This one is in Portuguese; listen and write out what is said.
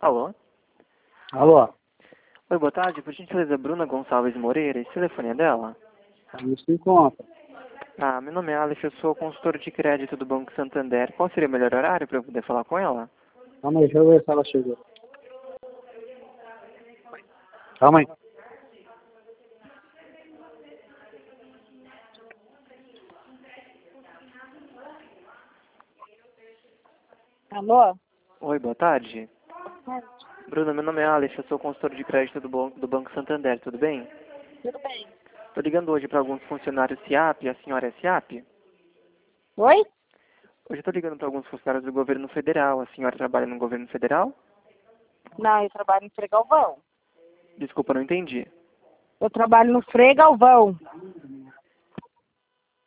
Alô? Alô? Oi, boa tarde. Por gentileza, Bruna Gonçalves Moreira. Esse telefone é dela? Não se encontra. Ah, meu nome é Alex, eu sou consultor de crédito do Banco Santander. Qual seria o melhor horário para eu poder falar com ela? Calma aí, deixa eu ver se ela chegou. Calma aí. Alô? Oi, boa tarde. Bruna, meu nome é Alex, eu sou consultor de crédito do Banco Santander, tudo bem? Tudo bem. Tô ligando hoje para alguns funcionários SIAP, a senhora é SIAP? Oi? Hoje eu tô ligando para alguns funcionários do governo federal. A senhora trabalha no governo federal? Não, eu trabalho no Frei Galvão. Desculpa, não entendi. Eu trabalho no Frei Galvão.